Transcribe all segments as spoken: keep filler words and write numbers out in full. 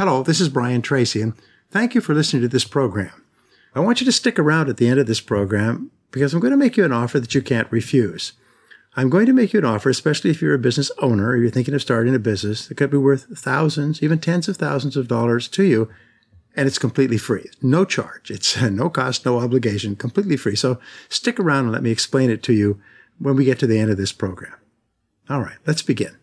Hello, this is Brian Tracy, and thank you for listening to this program. I want you to stick around at the end of this program because I'm going to make you an offer that you can't refuse. I'm going to make you an offer, especially if you're a business owner or you're thinking of starting a business that could be worth thousands, even tens of thousands of dollars to you, and it's completely free. No charge. It's no cost, no obligation, completely free. So stick around and let me explain it to you when we get to the end of this program. All right, let's begin.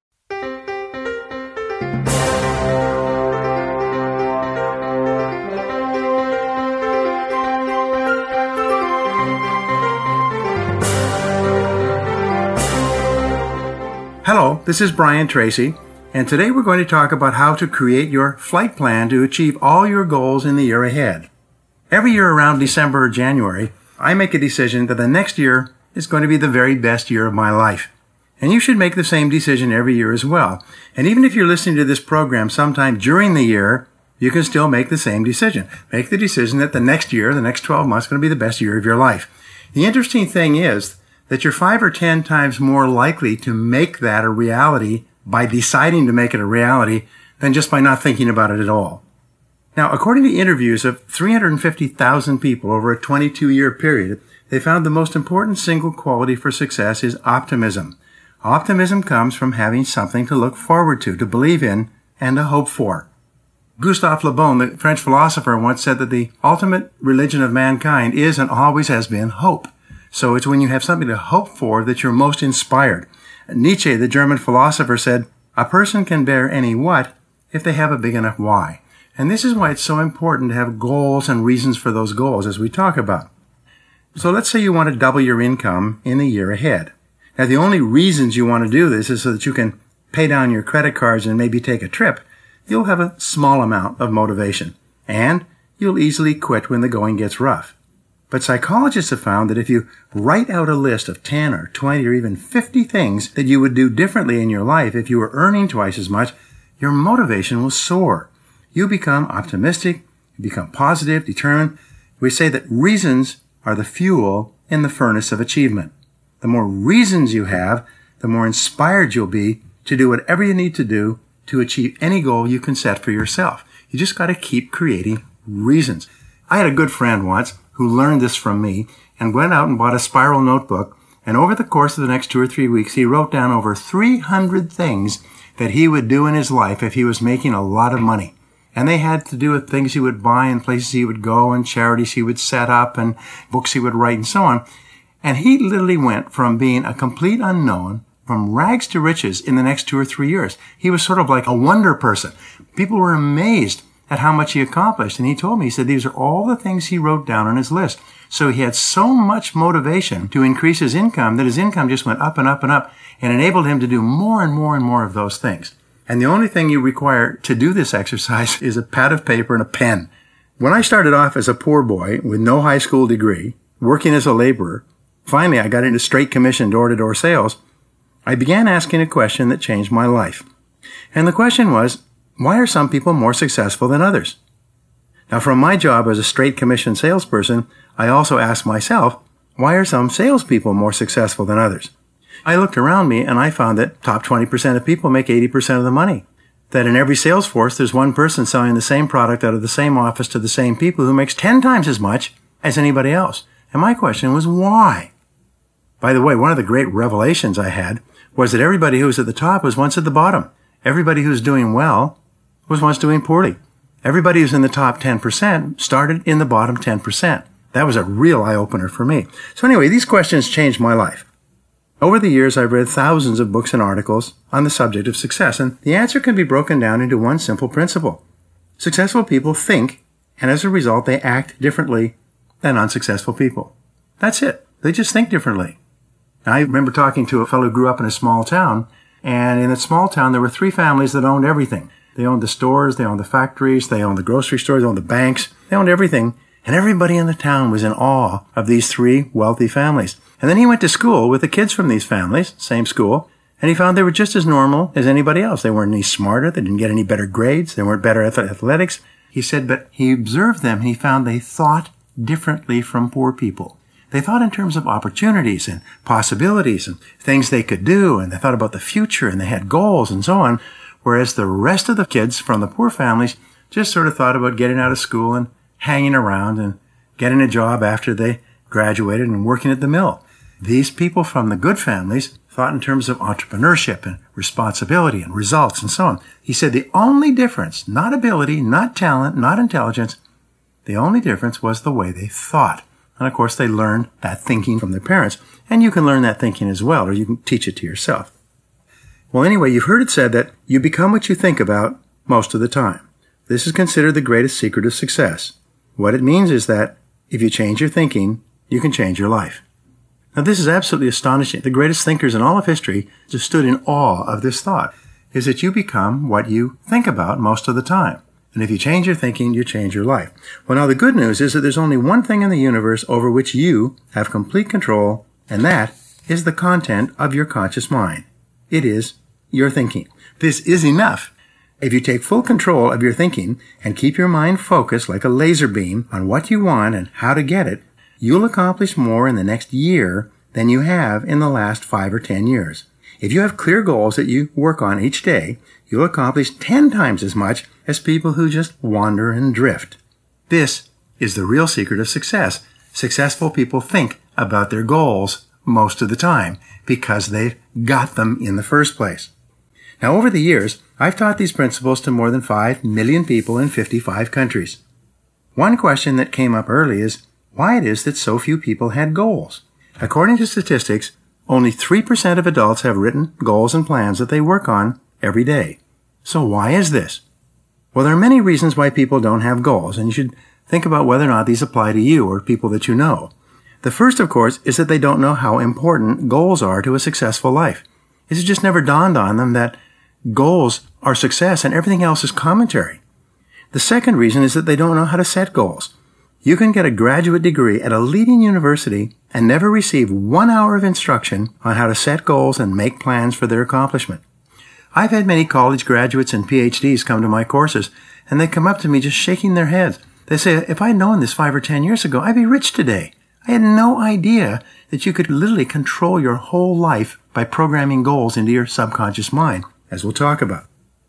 Hello, this is Brian Tracy, and today we're going to talk about how to create your flight plan to achieve all your goals in the year ahead. Every year around December or January, I make a decision that the next year is going to be the very best year of my life. And you should make the same decision every year as well. And even if you're listening to this program sometime during the year, you can still make the same decision. Make the decision that the next year, the next twelve months, is going to be the best year of your life. The interesting thing is that you're five or ten times more likely to make that a reality by deciding to make it a reality than just by not thinking about it at all. Now, according to interviews of three hundred fifty thousand people over a twenty-two year period, they found the most important single quality for success is optimism. Optimism comes from having something to look forward to, to believe in, and to hope for. Gustave Le Bon, the French philosopher, once said that the ultimate religion of mankind is and always has been hope. So it's when you have something to hope for that you're most inspired. Nietzsche, the German philosopher, said, "A person can bear any what if they have a big enough why." And this is why it's so important to have goals and reasons for those goals, as we talk about. So let's say you want to double your income in the year ahead. Now, the only reasons you want to do this is so that you can pay down your credit cards and maybe take a trip. You'll have a small amount of motivation, and you'll easily quit when the going gets rough. But psychologists have found that if you write out a list of ten or twenty or even fifty things that you would do differently in your life if you were earning twice as much, your motivation will soar. You become optimistic, you become positive, determined. We say that reasons are the fuel in the furnace of achievement. The more reasons you have, the more inspired you'll be to do whatever you need to do to achieve any goal you can set for yourself. You just got to keep creating reasons. I had a good friend once who learned this from me and went out and bought a spiral notebook. And over the course of the next two or three weeks, he wrote down over three hundred things that he would do in his life if he was making a lot of money. And they had to do with things he would buy and places he would go and charities he would set up and books he would write and so on. And he literally went from being a complete unknown, from rags to riches in the next two or three years. He was sort of like a wonder person. People were amazed at how much he accomplished. And he told me, he said these are all the things he wrote down on his list. So he had so much motivation to increase his income that his income just went up and up and up and enabled him to do more and more and more of those things. And the only thing you require to do this exercise is a pad of paper and a pen. When I started off as a poor boy with no high school degree, working as a laborer, finally I got into straight commission door-to-door sales, I began asking a question that changed my life. And the question was, why are some people more successful than others? Now, from my job as a straight commission salesperson, I also asked myself, why are some salespeople more successful than others? I looked around me and I found that top twenty percent of people make eighty percent of the money. That in every sales force, there's one person selling the same product out of the same office to the same people who makes ten times as much as anybody else. And my question was, why? By the way, one of the great revelations I had was that everybody who was at the top was once at the bottom. Everybody who's doing well was once doing poorly. Everybody who's in the top ten percent started in the bottom ten percent. That was a real eye-opener for me. So anyway, these questions changed my life. Over the years, I've read thousands of books and articles on the subject of success, and the answer can be broken down into one simple principle. Successful people think, and as a result, they act differently than unsuccessful people. That's it. They just think differently. Now, I remember talking to a fellow who grew up in a small town, and in that small town, there were three families that owned everything. They owned the stores, they owned the factories, they owned the grocery stores, they owned the banks, they owned everything. And everybody in the town was in awe of these three wealthy families. And then he went to school with the kids from these families, same school, and he found they were just as normal as anybody else. They weren't any smarter, they didn't get any better grades, they weren't better at athletics. He said, but he observed them and he found they thought differently from poor people. They thought in terms of opportunities and possibilities and things they could do, and they thought about the future and they had goals and so on. whereas the rest of the kids from the poor families just sort of thought about getting out of school and hanging around and getting a job after they graduated and working at the mill. These people from the good families thought in terms of entrepreneurship and responsibility and results and so on. He said the only difference, not ability, not talent, not intelligence, the only difference was the way they thought. And of course, they learned that thinking from their parents. And you can learn that thinking as well, or you can teach it to yourself. Well, anyway, you've heard it said that you become what you think about most of the time. This is considered the greatest secret of success. What it means is that if you change your thinking, you can change your life. Now, this is absolutely astonishing. The greatest thinkers in all of history just stood in awe of this thought, is that you become what you think about most of the time. And if you change your thinking, you change your life. Well, now the good news is that there's only one thing in the universe over which you have complete control, and that is the content of your conscious mind. It is your thinking. This is enough. If you take full control of your thinking and keep your mind focused like a laser beam on what you want and how to get it, you'll accomplish more in the next year than you have in the last five or ten years. If you have clear goals that you work on each day, you'll accomplish ten times as much as people who just wander and drift. This is the real secret of success. Successful people think about their goals most of the time because they've got them in the first place. Now, over the years, I've taught these principles to more than five million people in fifty-five countries. One question that came up early is why it is that so few people had goals. According to statistics, only three percent of adults have written goals and plans that they work on every day. So why is this? Well, there are many reasons why people don't have goals, and you should think about whether or not these apply to you or people that you know. The first, of course, is that they don't know how important goals are to a successful life. It's just never dawned on them that goals are success and everything else is commentary. The second reason is that they don't know how to set goals. You can get a graduate degree at a leading university and never receive one hour of instruction on how to set goals and make plans for their accomplishment. I've had many college graduates and P H Ds come to my courses, and they come up to me just shaking their heads. They say, if I'd known this five or ten years ago, I'd be rich today. I had no idea that you could literally control your whole life by programming goals into your subconscious mind, as we'll talk about.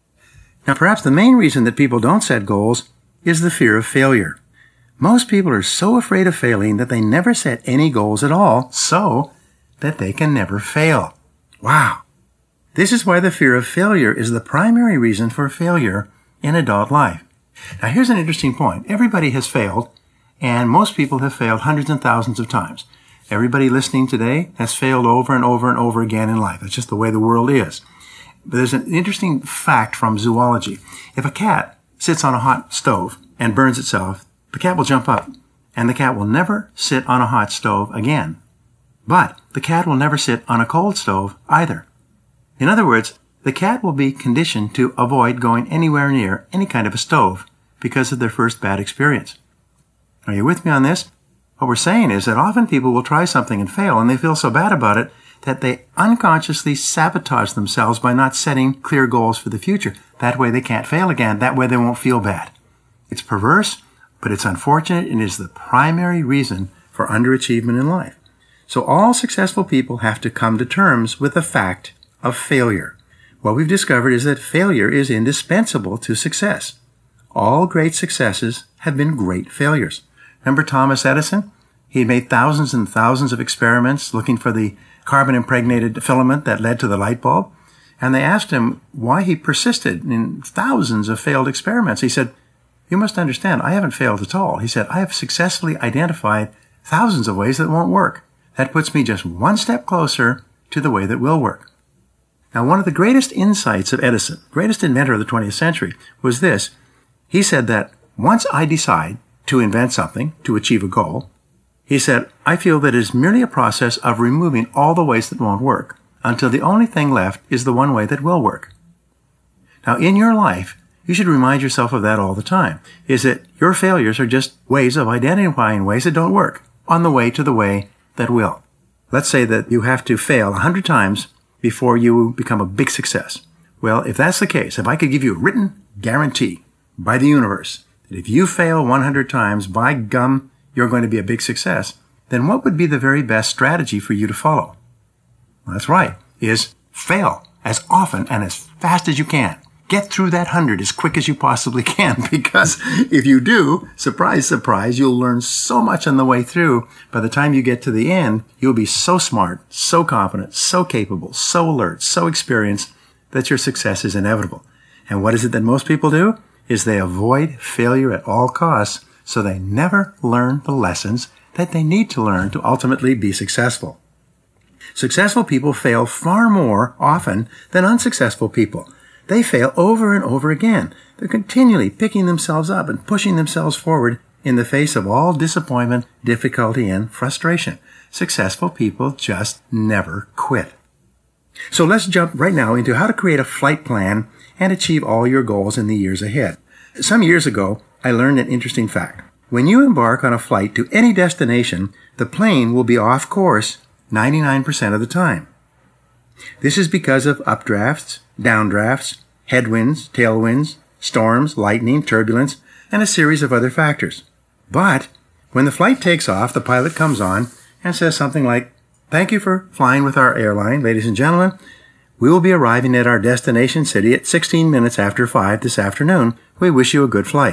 Now, perhaps the main reason that people don't set goals is the fear of failure. Most people are so afraid of failing that they never set any goals at all, so that they can never fail. Wow. This is why the fear of failure is the primary reason for failure in adult life. Now, here's an interesting point. Everybody has failed, and most people have failed hundreds and thousands of times. Everybody listening today has failed over and over and over again in life. It's just the way the world is. But there's an interesting fact from zoology. If a cat sits on a hot stove and burns itself, the cat will jump up, and the cat will never sit on a hot stove again. But the cat will never sit on a cold stove either. In other words, the cat will be conditioned to avoid going anywhere near any kind of a stove because of their first bad experience. Are you with me on this? What we're saying is that often people will try something and fail, and they feel so bad about it that they unconsciously sabotage themselves by not setting clear goals for the future. That way they can't fail again. That way they won't feel bad. It's perverse, but it's unfortunate and is the primary reason for underachievement in life. So all successful people have to come to terms with the fact of failure. What we've discovered is that failure is indispensable to success. All great successes have been great failures. Remember Thomas Edison? He had made thousands and thousands of experiments looking for the carbon-impregnated filament that led to the light bulb. And they asked him why he persisted in thousands of failed experiments. He said, you must understand, I haven't failed at all. He said, I have successfully identified thousands of ways that won't work. That puts me just one step closer to the way that will work. Now, one of the greatest insights of Edison, greatest inventor of the twentieth century, was this. He said that once I decide to invent something, to achieve a goal, he said, I feel that it is merely a process of removing all the ways that won't work until the only thing left is the one way that will work. Now, in your life, you should remind yourself of that all the time, is that your failures are just ways of identifying ways that don't work on the way to the way that will. Let's say that you have to fail a hundred times before you become a big success. Well, if that's the case, if I could give you a written guarantee by the universe that if you fail one hundred times, by gum, you're going to be a big success, then what would be the very best strategy for you to follow? Well, that's right, is fail as often and as fast as you can. get through that hundred as quick as you possibly can, because if you do, surprise, surprise, you'll learn so much on the way through. By the time you get to the end, you'll be so smart, so confident, so capable, so alert, so experienced that your success is inevitable. And what is it that most people do? Is they avoid failure at all costs, so they never learn the lessons that they need to learn to ultimately be successful. Successful people fail far more often than unsuccessful people. They fail over and over again. They're continually picking themselves up and pushing themselves forward in the face of all disappointment, difficulty, and frustration. Successful people just never quit. So let's jump right now into how to create a flight plan and achieve all your goals in the years ahead. Some years ago, I learned an interesting fact. When you embark on a flight to any destination, the plane will be off course ninety-nine percent of the time. This is because of updrafts, downdrafts, headwinds, tailwinds, storms, lightning, turbulence, and a series of other factors. But when the flight takes off, the pilot comes on and says something like, "Thank you for flying with our airline, ladies and gentlemen. We will be arriving at our destination city at sixteen minutes after five this afternoon. We wish you a good flight."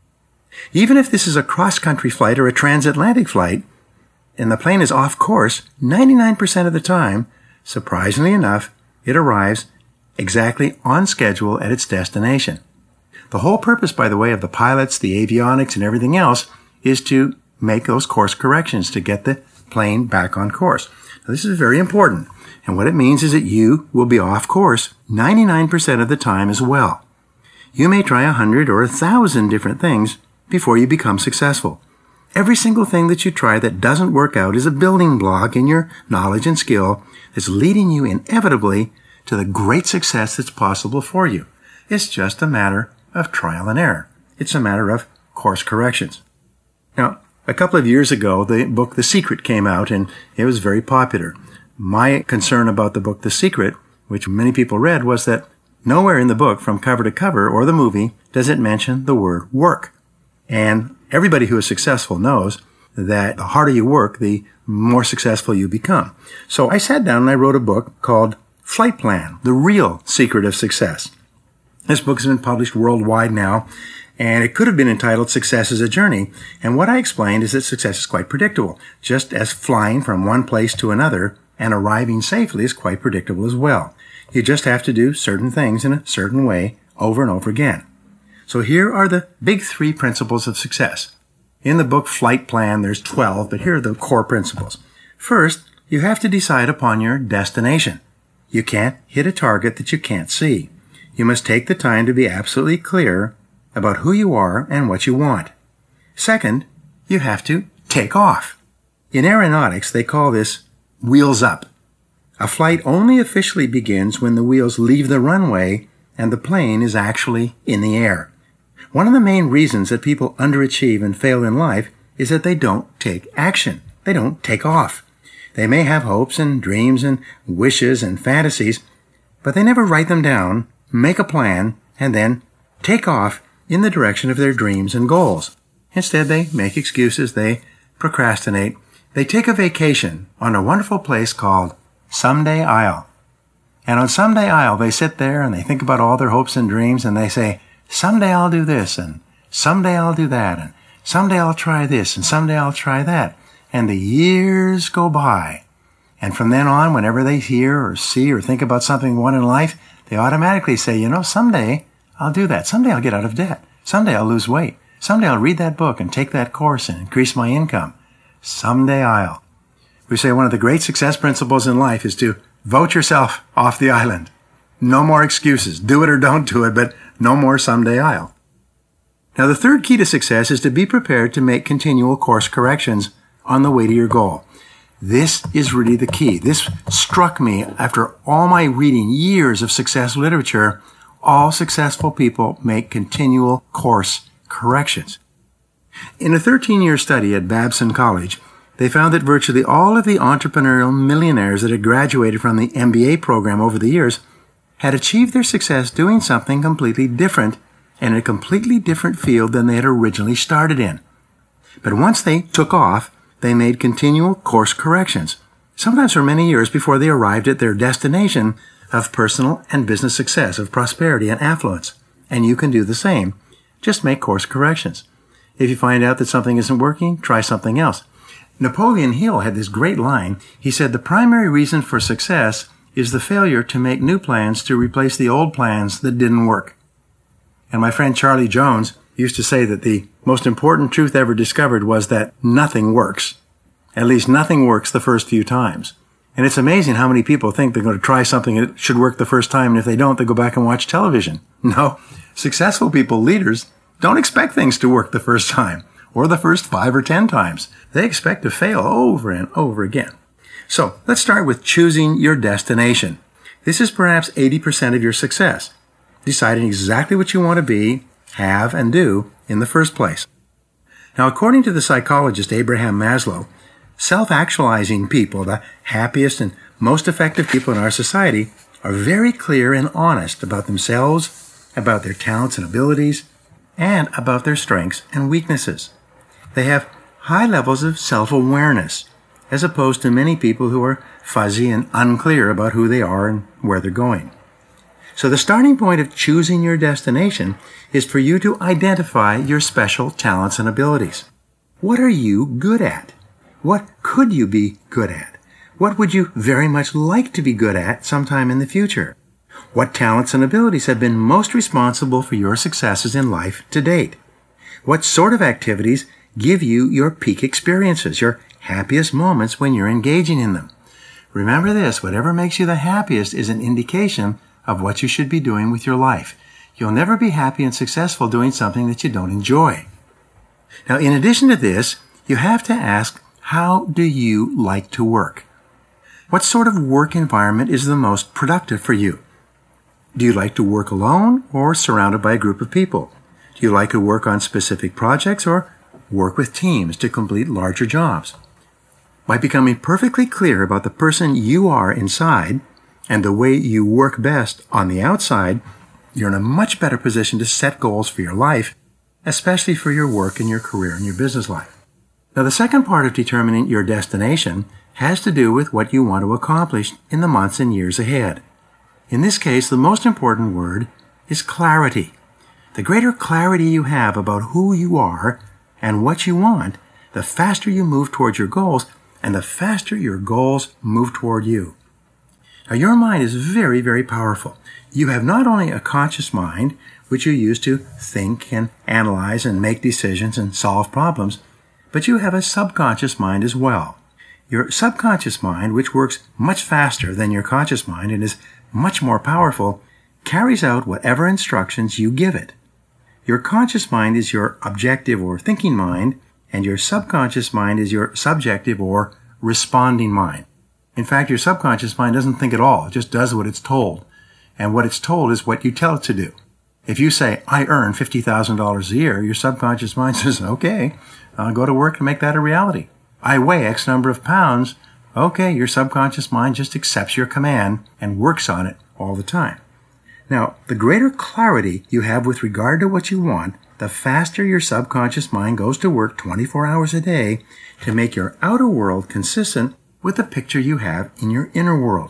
Even if this is a cross-country flight or a transatlantic flight, and the plane is off course ninety-nine percent of the time, surprisingly enough, it arrives exactly on schedule at its destination. The whole purpose, by the way, of the pilots, the avionics, and everything else is to make those course corrections to get the plane back on course. Now, this is very important, and what it means is that you will be off course ninety-nine percent of the time as well. You may try a hundred or a thousand different things before you become successful. Every single thing that you try that doesn't work out is a building block in your knowledge and skill that's leading you inevitably to the great success that's possible for you. It's just a matter of trial and error. It's a matter of course corrections. Now, a couple of years ago, the book The Secret came out, and it was very popular. My concern about the book The Secret, which many people read, was that nowhere in the book, from cover to cover, or the movie, does it mention the word work. And everybody who is successful knows that the harder you work, the more successful you become. So I sat down and I wrote a book called Flight Plan, The Real Secret of Success. This book has been published worldwide now, and it could have been entitled Success is a Journey. And what I explained is that success is quite predictable, just as flying from one place to another and arriving safely is quite predictable as well. You just have to do certain things in a certain way over and over again. So here are the big three principles of success. In the book Flight Plan, there's twelve, but here are the core principles. First, you have to decide upon your destination. You can't hit a target that you can't see. You must take the time to be absolutely clear about who you are and what you want. Second, you have to take off. In aeronautics, they call this wheels up. A flight only officially begins when the wheels leave the runway and the plane is actually in the air. One of the main reasons that people underachieve and fail in life is that they don't take action. They don't take off. They may have hopes and dreams and wishes and fantasies, but they never write them down, make a plan, and then take off in the direction of their dreams and goals. Instead, they make excuses, they procrastinate, they take a vacation on a wonderful place called Someday Isle. And on Someday Isle, they sit there and they think about all their hopes and dreams, and they say, someday I'll do this, and someday I'll do that, and someday I'll try this, and someday I'll try that. And the years go by. And from then on, whenever they hear or see or think about something they want in life, they automatically say, you know, someday I'll do that. Someday I'll get out of debt. Someday I'll lose weight. Someday I'll read that book and take that course and increase my income. Someday I'll. We say one of the great success principles in life is to vote yourself off the island. No more excuses. Do it or don't do it, but no more someday I'll. Now, the third key to success is to be prepared to make continual course corrections on the way to your goal. This is really the key. This struck me after all my reading years of success literature. All successful people make continual course corrections. In a thirteen-year study at Babson College, they found that virtually all of the entrepreneurial millionaires that had graduated from the M B A program over the years had achieved their success doing something completely different and in a completely different field than they had originally started in. But once they took off, they made continual course corrections, sometimes for many years before they arrived at their destination, of personal and business success, of prosperity and affluence. And you can do the same. Just make course corrections. If you find out that something isn't working, try something else. Napoleon Hill had this great line. He said, "The primary reason for success is the failure to make new plans to replace the old plans that didn't work." And my friend Charlie Jones used to say that the most important truth ever discovered was that nothing works. At least nothing works the first few times. And it's amazing how many people think they're going to try something that should work the first time, and if they don't, they go back and watch television. No, successful people, leaders, don't expect things to work the first time or the first five or ten times. They expect to fail over and over again. So let's start with choosing your destination. This is perhaps eighty percent of your success, deciding exactly what you want to be, have, and do in the first place. Now, according to the psychologist Abraham Maslow, self-actualizing people, the happiest and most effective people in our society, are very clear and honest about themselves, about their talents and abilities, and about their strengths and weaknesses. They have high levels of self-awareness, as opposed to many people who are fuzzy and unclear about who they are and where they're going. So the starting point of choosing your destination is for you to identify your special talents and abilities. What are you good at? What could you be good at? What would you very much like to be good at sometime in the future? What talents and abilities have been most responsible for your successes in life to date? What sort of activities give you your peak experiences, your happiest moments when you're engaging in them? Remember this, whatever makes you the happiest is an indication of what you should be doing with your life. You'll never be happy and successful doing something that you don't enjoy. Now, in addition to this, you have to ask, how do you like to work? What sort of work environment is the most productive for you? Do you like to work alone or surrounded by a group of people? Do you like to work on specific projects or work with teams to complete larger jobs? By becoming perfectly clear about the person you are inside and the way you work best on the outside, you're in a much better position to set goals for your life, especially for your work and your career and your business life. Now, the second part of determining your destination has to do with what you want to accomplish in the months and years ahead. In this case, the most important word is clarity. The greater clarity you have about who you are and what you want, the faster you move towards your goals, and the faster your goals move toward you. Now, your mind is very, very powerful. You have not only a conscious mind, which you use to think and analyze and make decisions and solve problems, but you have a subconscious mind as well. Your subconscious mind, which works much faster than your conscious mind and is much more powerful, carries out whatever instructions you give it. Your conscious mind is your objective or thinking mind, and your subconscious mind is your subjective or responding mind. In fact, your subconscious mind doesn't think at all. It just does what it's told. And what it's told is what you tell it to do. If you say, I earn fifty thousand dollars a year, your subconscious mind says, okay, I'll go to work and make that a reality. I weigh X number of pounds. Okay, your subconscious mind just accepts your command and works on it all the time. Now, the greater clarity you have with regard to what you want, the faster your subconscious mind goes to work twenty-four hours a day to make your outer world consistent with the picture you have in your inner world.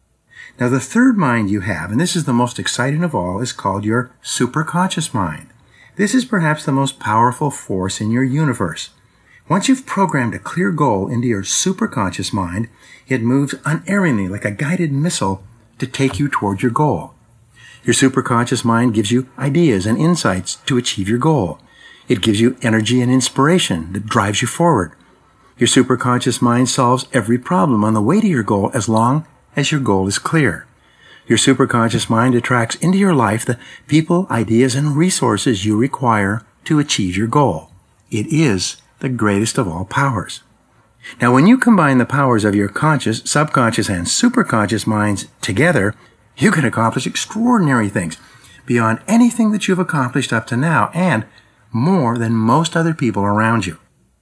Now, the third mind you have, and this is the most exciting of all, is called your superconscious mind. This is perhaps the most powerful force in your universe. Once you've programmed a clear goal into your superconscious mind, it moves unerringly like a guided missile to take you toward your goal. Your superconscious mind gives you ideas and insights to achieve your goal. It gives you energy and inspiration that drives you forward. Your superconscious mind solves every problem on the way to your goal as long as your goal is clear. Your superconscious mind attracts into your life the people, ideas, and resources you require to achieve your goal. It is the greatest of all powers. Now, when you combine the powers of your conscious, subconscious, and superconscious minds together, you can accomplish extraordinary things beyond anything that you've accomplished up to now and more than most other people around you.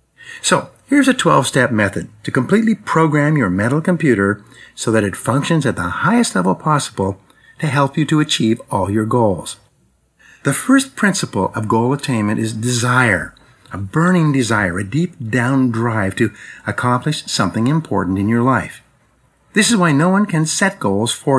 So, here's a twelve-step method to completely program your mental computer so that it functions at the highest level possible to help you to achieve all your goals. The first principle of goal attainment is desire, a burning desire, a deep down drive to accomplish something important in your life. This is why no one can set goals for you.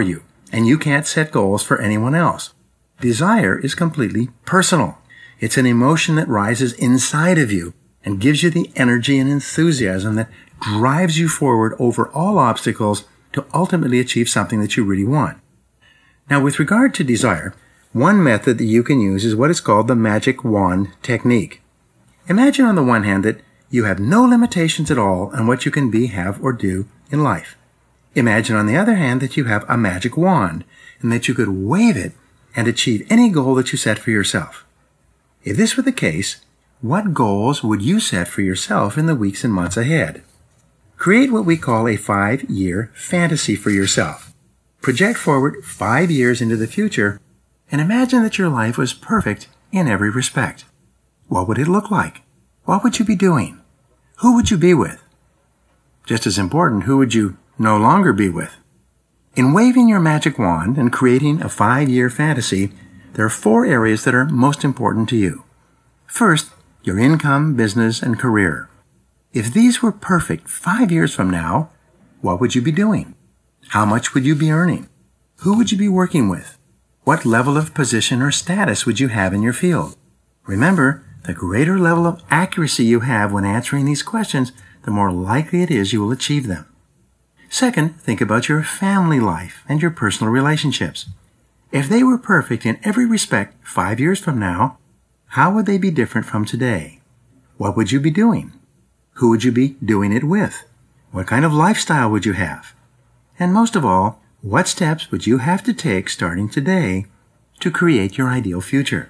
and you can't set goals for anyone else. Desire is completely personal. It's an emotion that rises inside of you and gives you the energy and enthusiasm that drives you forward over all obstacles to ultimately achieve something that you really want. Now, with regard to desire, one method that you can use is what is called the magic wand technique. Imagine on the one hand that you have no limitations at all on what you can be, have, or do in life. Imagine on the other hand that you have a magic wand and that you could wave it and achieve any goal that you set for yourself. If this were the case, what goals would you set for yourself in the weeks and months ahead? Create what we call a five-year fantasy for yourself. Project forward five years into the future and imagine that your life was perfect in every respect. What would it look like? What would you be doing? Who would you be with? Just as important, who would you no longer be with? In waving your magic wand and creating a five-year fantasy, there are four areas that are most important to you. First, your income, business, and career. If these were perfect five years from now, what would you be doing? How much would you be earning? Who would you be working with? What level of position or status would you have in your field? Remember, the greater level of accuracy you have when answering these questions, the more likely it is you will achieve them. Second, think about your family life and your personal relationships. If they were perfect in every respect five years from now, how would they be different from today? What would you be doing? Who would you be doing it with? What kind of lifestyle would you have? And most of all, what steps would you have to take starting today to create your ideal future?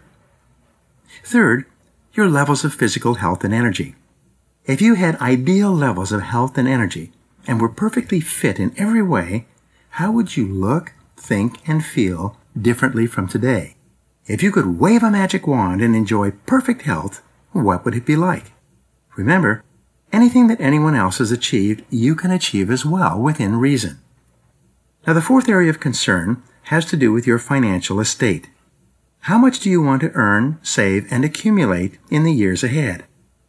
Third, your levels of physical health and energy. If you had ideal levels of health and energy and were perfectly fit in every way, how would you look, think, and feel differently from today? If you could wave a magic wand and enjoy perfect health, what would it be like? Remember, anything that anyone else has achieved, you can achieve as well within reason. Now, the fourth area of concern has to do with your financial estate. How much do you want to earn, save, and accumulate in the years ahead?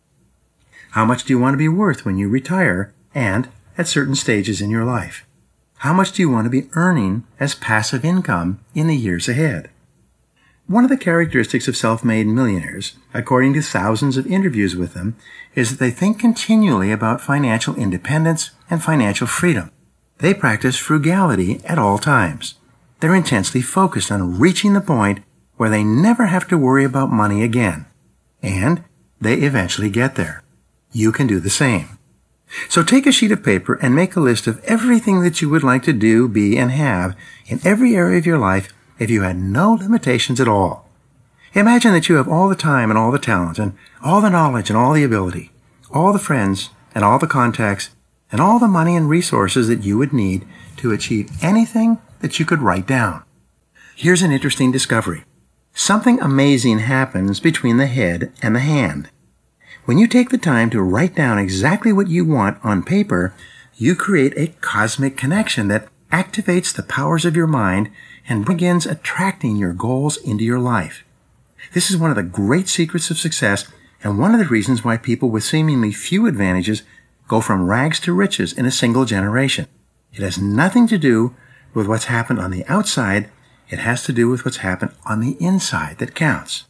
How much do you want to be worth when you retire and at certain stages in your life? How much do you want to be earning as passive income in the years ahead? One of the characteristics of self-made millionaires, according to thousands of interviews with them, is that they think continually about financial independence and financial freedom. They practice frugality at all times. They're intensely focused on reaching the point where they never have to worry about money again. And they eventually get there. You can do the same. So take a sheet of paper and make a list of everything that you would like to do, be, and have in every area of your life if you had no limitations at all. Imagine that you have all the time and all the talent and all the knowledge and all the ability, all the friends and all the contacts and all the money and resources that you would need to achieve anything that you could write down. Here's an interesting discovery. Something amazing happens between the head and the hand. When you take the time to write down exactly what you want on paper, you create a cosmic connection that activates the powers of your mind and begins attracting your goals into your life. This is one of the great secrets of success and one of the reasons why people with seemingly few advantages go from rags to riches in a single generation. It has nothing to do with what's happened on the outside. It has to do with what's happened on the inside that counts.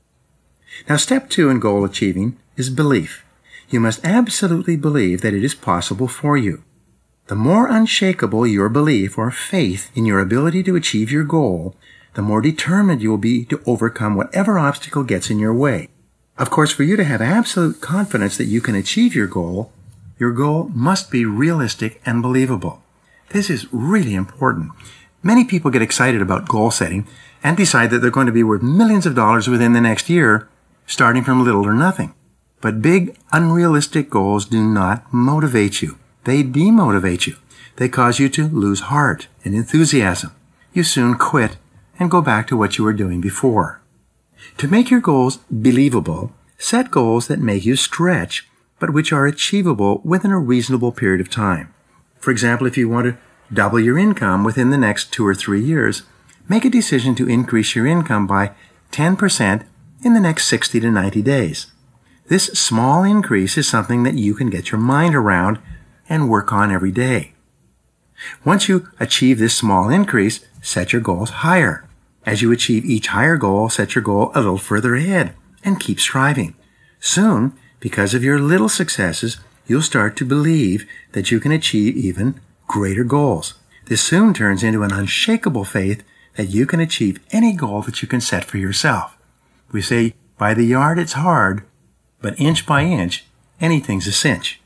Now, step two in goal achieving is belief. You must absolutely believe that it is possible for you. The more unshakable your belief or faith in your ability to achieve your goal, the more determined you will be to overcome whatever obstacle gets in your way. Of course, for you to have absolute confidence that you can achieve your goal, your goal must be realistic and believable. This is really important. Many people get excited about goal setting and decide that they're going to be worth millions of dollars within the next year, starting from little or nothing. But big, unrealistic goals do not motivate you. They demotivate you. They cause you to lose heart and enthusiasm. You soon quit and go back to what you were doing before. To make your goals believable, set goals that make you stretch, but which are achievable within a reasonable period of time. For example, if you want to double your income within the next two or three years, make a decision to increase your income by ten percent in the next sixty to ninety days. This small increase is something that you can get your mind around and work on every day. Once you achieve this small increase, set your goals higher. As you achieve each higher goal, set your goal a little further ahead and keep striving. Soon, because of your little successes, you'll start to believe that you can achieve even greater goals. This soon turns into an unshakable faith that you can achieve any goal that you can set for yourself. We say, by the yard it's hard, but inch by inch, anything's a cinch.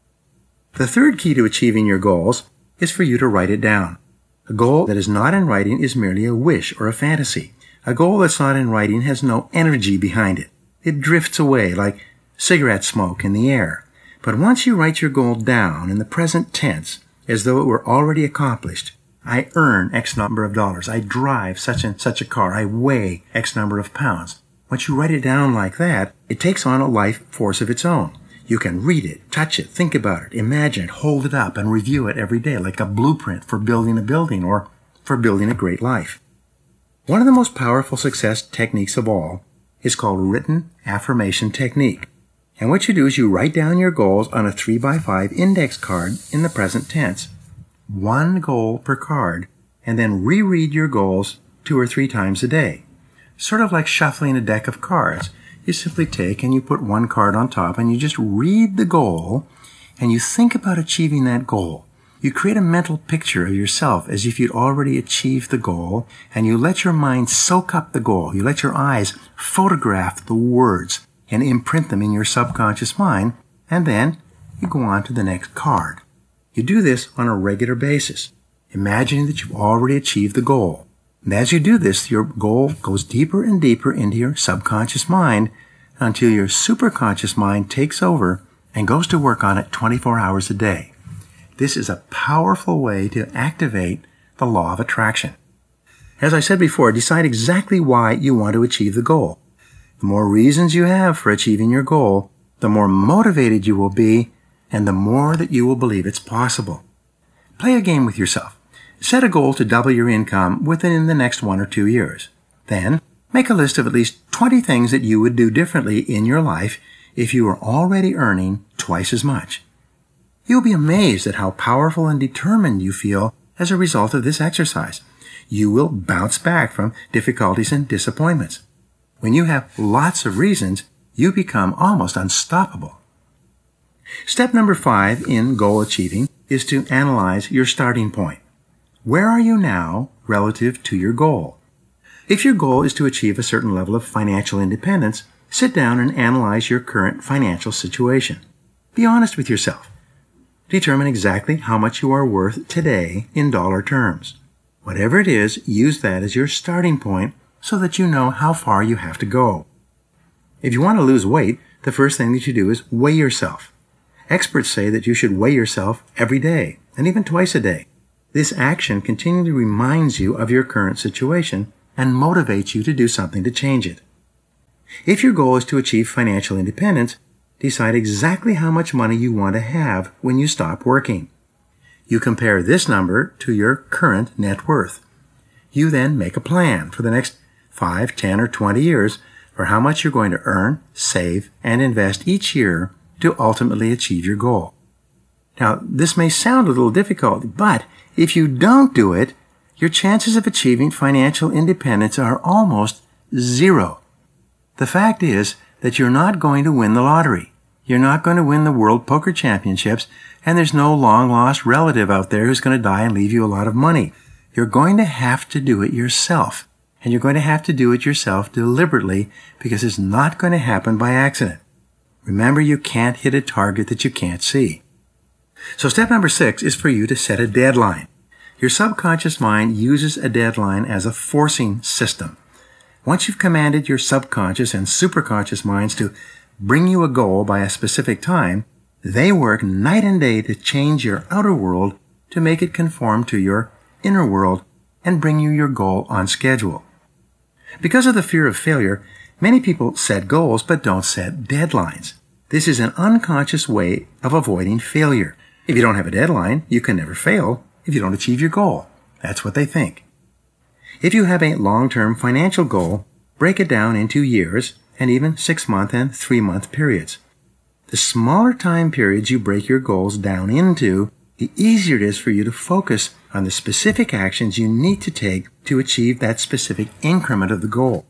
The third key to achieving your goals is for you to write it down. A goal that is not in writing is merely a wish or a fantasy. A goal that's not in writing has no energy behind it. It drifts away like cigarette smoke in the air. But once you write your goal down in the present tense, as though it were already accomplished, I earn X number of dollars, I drive such and such a car, I weigh X number of pounds. Once you write it down like that, it takes on a life force of its own. You can read it, touch it, think about it, imagine it, hold it up, and review it every day like a blueprint for building a building or for building a great life. One of the most powerful success techniques of all is called written affirmation technique. And what you do is you write down your goals on a three by five index card in the present tense. One goal per card, and then reread your goals two or three times a day. Sort of like shuffling a deck of cards. You simply take and you put one card on top and you just read the goal and you think about achieving that goal. You create a mental picture of yourself as if you'd already achieved the goal, and you let your mind soak up the goal. You let your eyes photograph the words and imprint them in your subconscious mind, and then you go on to the next card. You do this on a regular basis, imagining that you've already achieved the goal. And as you do this, your goal goes deeper and deeper into your subconscious mind until your superconscious mind takes over and goes to work on it twenty-four hours a day. This is a powerful way to activate the law of attraction. As I said before, decide exactly why you want to achieve the goal. The more reasons you have for achieving your goal, the more motivated you will be, and the more that you will believe it's possible. Play a game with yourself. Set a goal to double your income within the next one or two years. Then, make a list of at least twenty things that you would do differently in your life if you were already earning twice as much. You'll be amazed at how powerful and determined you feel as a result of this exercise. You will bounce back from difficulties and disappointments. When you have lots of reasons, you become almost unstoppable. Step number five in goal achieving is to analyze your starting point. Where are you now relative to your goal? If your goal is to achieve a certain level of financial independence, sit down and analyze your current financial situation. Be honest with yourself. Determine exactly how much you are worth today in dollar terms. Whatever it is, use that as your starting point so that you know how far you have to go. If you want to lose weight, the first thing that you do is weigh yourself. Experts say that you should weigh yourself every day, and even twice a day. This action continually reminds you of your current situation and motivates you to do something to change it. If your goal is to achieve financial independence, decide exactly how much money you want to have when you stop working. You compare this number to your current net worth. You then make a plan for the next five, ten, or twenty years for how much you're going to earn, save, and invest each year to ultimately achieve your goal. Now, this may sound a little difficult, but if you don't do it, your chances of achieving financial independence are almost zero. The fact is that you're not going to win the lottery. You're not going to win the World Poker Championships, and there's no long-lost relative out there who's going to die and leave you a lot of money. You're going to have to do it yourself, and you're going to have to do it yourself deliberately because it's not going to happen by accident. Remember, you can't hit a target that you can't see. So step number six is for you to set a deadline. Your subconscious mind uses a deadline as a forcing system. Once you've commanded your subconscious and superconscious minds to bring you a goal by a specific time, they work night and day to change your outer world to make it conform to your inner world and bring you your goal on schedule. Because of the fear of failure, many people set goals but don't set deadlines. This is an unconscious way of avoiding failure. If you don't have a deadline, you can never fail if you don't achieve your goal. That's what they think. If you have a long-term financial goal, break it down into years and even six-month and three-month periods. The smaller time periods you break your goals down into, the easier it is for you to focus on the specific actions you need to take to achieve that specific increment of the goal.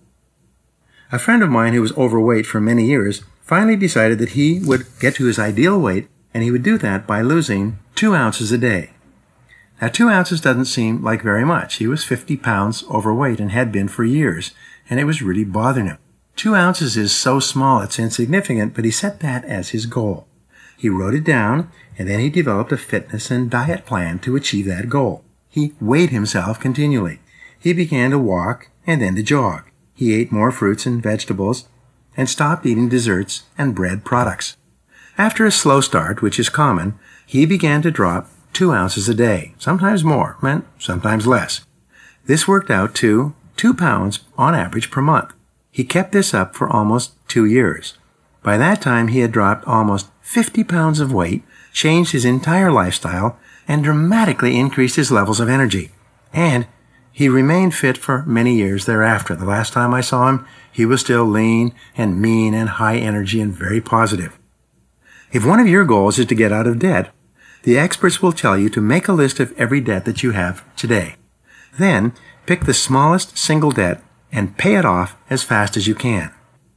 A friend of mine who was overweight for many years finally decided that he would get to his ideal weight, and he would do that by losing two ounces a day. Now, two ounces doesn't seem like very much. He was fifty pounds overweight and had been for years, and it was really bothering him. Two ounces is so small it's insignificant, but he set that as his goal. He wrote it down, and then he developed a fitness and diet plan to achieve that goal. He weighed himself continually. He began to walk and then to jog. He ate more fruits and vegetables and stopped eating desserts and bread products. After a slow start, which is common, he began to drop two ounces a day, sometimes more, and sometimes less. This worked out to two pounds on average per month. He kept this up for almost two years. By that time, he had dropped almost fifty pounds of weight, changed his entire lifestyle, and dramatically increased his levels of energy. And he remained fit for many years thereafter. The last time I saw him, he was still lean and mean and high energy and very positive. If one of your goals is to get out of debt, the experts will tell you to make a list of every debt that you have today. Then, pick the smallest single debt and pay it off as fast as you can.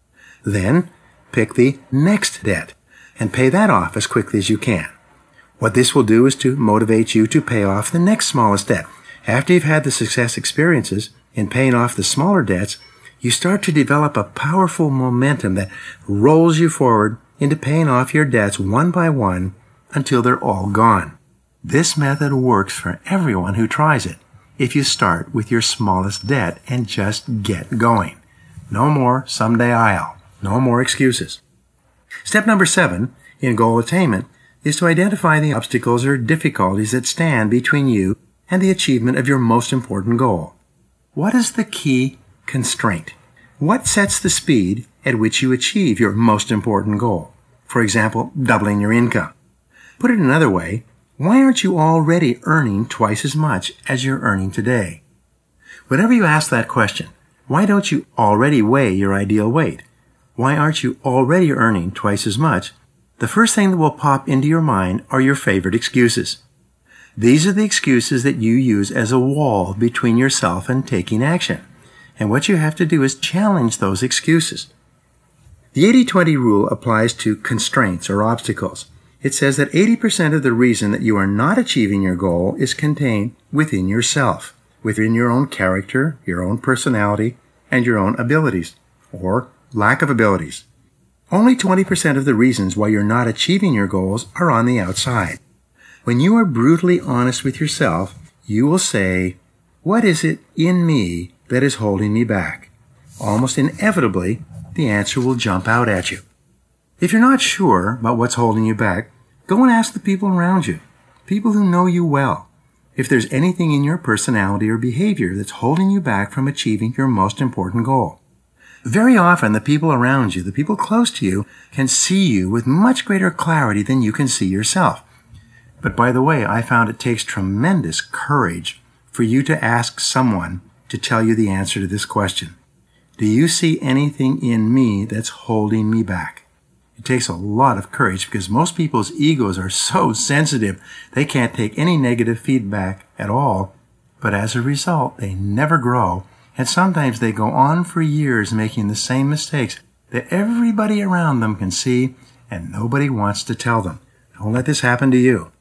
Then, pick the next debt and pay that off as quickly as you can. What this will do is to motivate you to pay off the next smallest debt. After you've had the success experiences in paying off the smaller debts, you start to develop a powerful momentum that rolls you forward into paying off your debts one by one until they're all gone. This method works for everyone who tries it if you start with your smallest debt and just get going. No more someday I'll. No more excuses. Step number seven in goal attainment is to identify the obstacles or difficulties that stand between you and the achievement of your most important goal. What is the key constraint? What sets the speed at which you achieve your most important goal? For example, doubling your income. Put it another way, why aren't you already earning twice as much as you're earning today? Whenever you ask that question, why don't you already weigh your ideal weight? Why aren't you already earning twice as much? The first thing that will pop into your mind are your favorite excuses. These are the excuses that you use as a wall between yourself and taking action. And what you have to do is challenge those excuses. The eighty twenty rule applies to constraints or obstacles. It says that eighty percent of the reason that you are not achieving your goal is contained within yourself, within your own character, your own personality, and your own abilities, or lack of abilities. Only twenty percent of the reasons why you're not achieving your goals are on the outside. When you are brutally honest with yourself, you will say, what is it in me that is holding me back? Almost inevitably, the answer will jump out at you. If you're not sure about what's holding you back, go and ask the people around you, people who know you well, if there's anything in your personality or behavior that's holding you back from achieving your most important goal. Very often, the people around you, the people close to you, can see you with much greater clarity than you can see yourself. But by the way, I found it takes tremendous courage for you to ask someone to tell you the answer to this question. Do you see anything in me that's holding me back? It takes a lot of courage because most people's egos are so sensitive they can't take any negative feedback at all. But as a result, they never grow. And sometimes they go on for years making the same mistakes that everybody around them can see and nobody wants to tell them. Don't let this happen to you.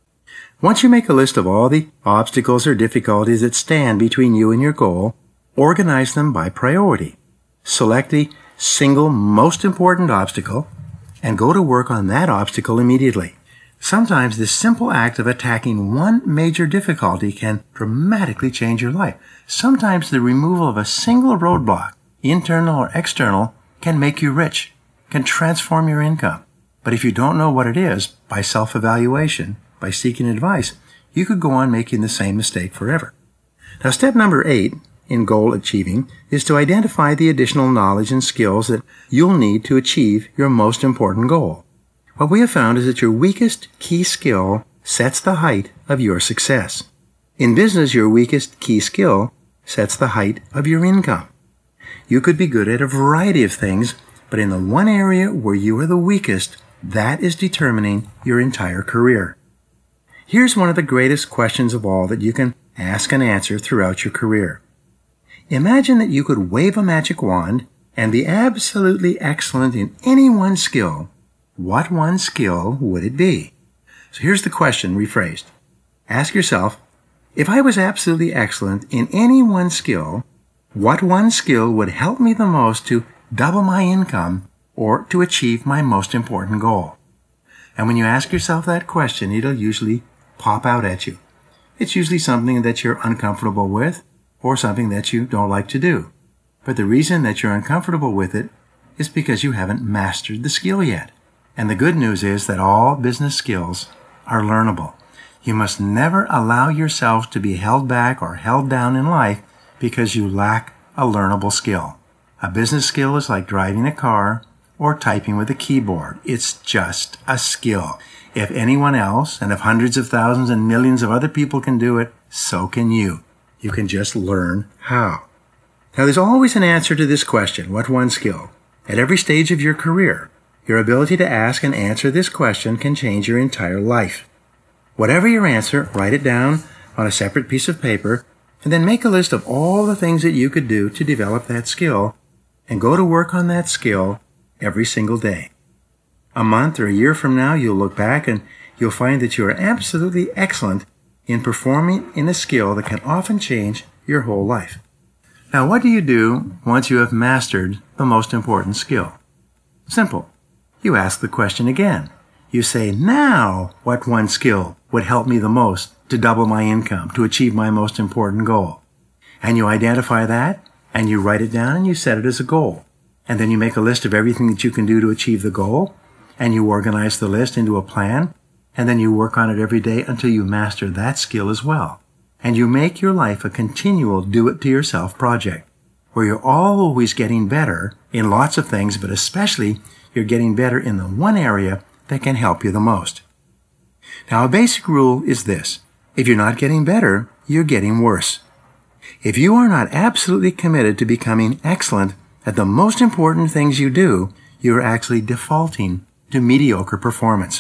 Once you make a list of all the obstacles or difficulties that stand between you and your goal, organize them by priority. Select the single most important obstacle and go to work on that obstacle immediately. Sometimes this simple act of attacking one major difficulty can dramatically change your life. Sometimes the removal of a single roadblock, internal or external, can make you rich, can transform your income. But if you don't know what it is, by self-evaluation, by seeking advice, you could go on making the same mistake forever. Now, step number eight in goal achieving is to identify the additional knowledge and skills that you'll need to achieve your most important goal. What we have found is that your weakest key skill sets the height of your success. In business, your weakest key skill sets the height of your income. You could be good at a variety of things, but in the one area where you are the weakest, that is determining your entire career. Here's one of the greatest questions of all that you can ask and answer throughout your career. Imagine that you could wave a magic wand and be absolutely excellent in any one skill. What one skill would it be? So here's the question rephrased. Ask yourself, if I was absolutely excellent in any one skill, what one skill would help me the most to double my income or to achieve my most important goal? And when you ask yourself that question, it'll usually pop out at you. It's usually something that you're uncomfortable with or something that you don't like to do. But the reason that you're uncomfortable with it is because you haven't mastered the skill yet. And the good news is that all business skills are learnable. You must never allow yourself to be held back or held down in life because you lack a learnable skill. A business skill is like driving a car or typing with a keyboard. It's just a skill. If anyone else, and if hundreds of thousands and millions of other people can do it, so can you. You can just learn how. Now, there's always an answer to this question, what one skill? At every stage of your career, your ability to ask and answer this question can change your entire life. Whatever your answer, write it down on a separate piece of paper, and then make a list of all the things that you could do to develop that skill, and go to work on that skill every single day. A month or a year from now, you'll look back and you'll find that you are absolutely excellent in performing in a skill that can often change your whole life. Now, what do you do once you have mastered the most important skill? Simple. You ask the question again. You say, now, what one skill would help me the most to double my income, to achieve my most important goal? And you identify that, and you write it down, and you set it as a goal. And then you make a list of everything that you can do to achieve the goal, and you organize the list into a plan, and then you work on it every day until you master that skill as well. And you make your life a continual do-it-to-yourself project, where you're always getting better in lots of things, but especially you're getting better in the one area that can help you the most. Now, a basic rule is this. If you're not getting better, you're getting worse. If you are not absolutely committed to becoming excellent at the most important things you do, you're actually defaulting to mediocre performance.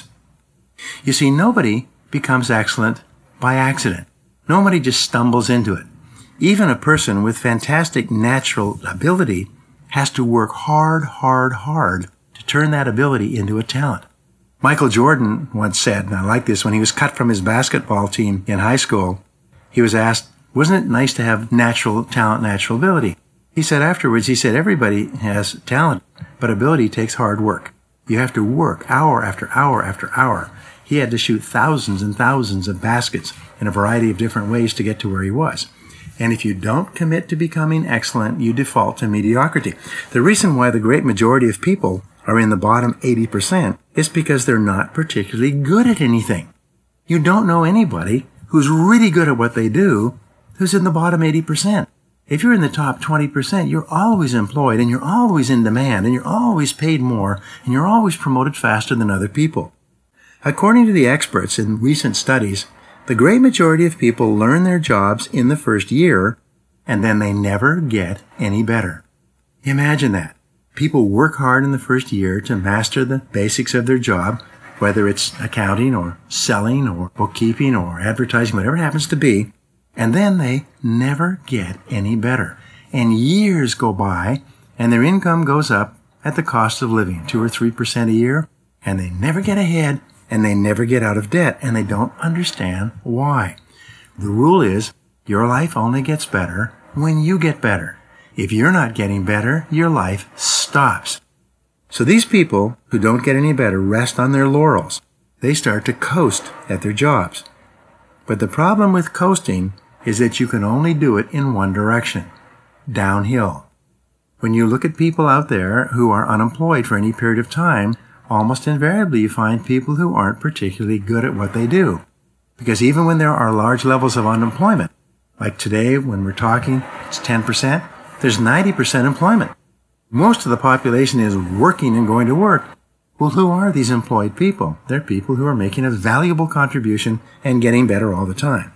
You see, nobody becomes excellent by accident. Nobody just stumbles into it. Even a person with fantastic natural ability has to work hard, hard, hard to turn that ability into a talent. Michael Jordan once said, and I like this, when he was cut from his basketball team in high school, he was asked, wasn't it nice to have natural talent, natural ability? He said afterwards, he said, everybody has talent, but ability takes hard work. You have to work hour after hour after hour. He had to shoot thousands and thousands of baskets in a variety of different ways to get to where he was. And if you don't commit to becoming excellent, you default to mediocrity. The reason why the great majority of people are in the bottom eighty percent is because they're not particularly good at anything. You don't know anybody who's really good at what they do who's in the bottom eighty percent. If you're in the top twenty percent, you're always employed and you're always in demand and you're always paid more and you're always promoted faster than other people. According to the experts in recent studies, the great majority of people learn their jobs in the first year and then they never get any better. Imagine that. People work hard in the first year to master the basics of their job, whether it's accounting or selling or bookkeeping or advertising, whatever it happens to be, and then they never get any better. And years go by and their income goes up at the cost of living, two or three percent a year, and they never get ahead and they never get out of debt, and they don't understand why. The rule is your life only gets better when you get better. If you're not getting better, your life stops. So these people who don't get any better rest on their laurels. They start to coast at their jobs. But the problem with coasting is that you can only do it in one direction, downhill. When you look at people out there who are unemployed for any period of time, almost invariably you find people who aren't particularly good at what they do. Because even when there are large levels of unemployment, like today when we're talking, it's ten percent, there's ninety percent employment. Most of the population is working and going to work. Well, who are these employed people? They're people who are making a valuable contribution and getting better all the time.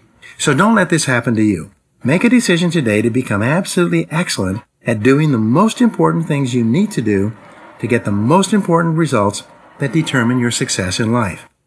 So don't let this happen to you. Make a decision today to become absolutely excellent at doing the most important things you need to do to get the most important results that determine your success in life.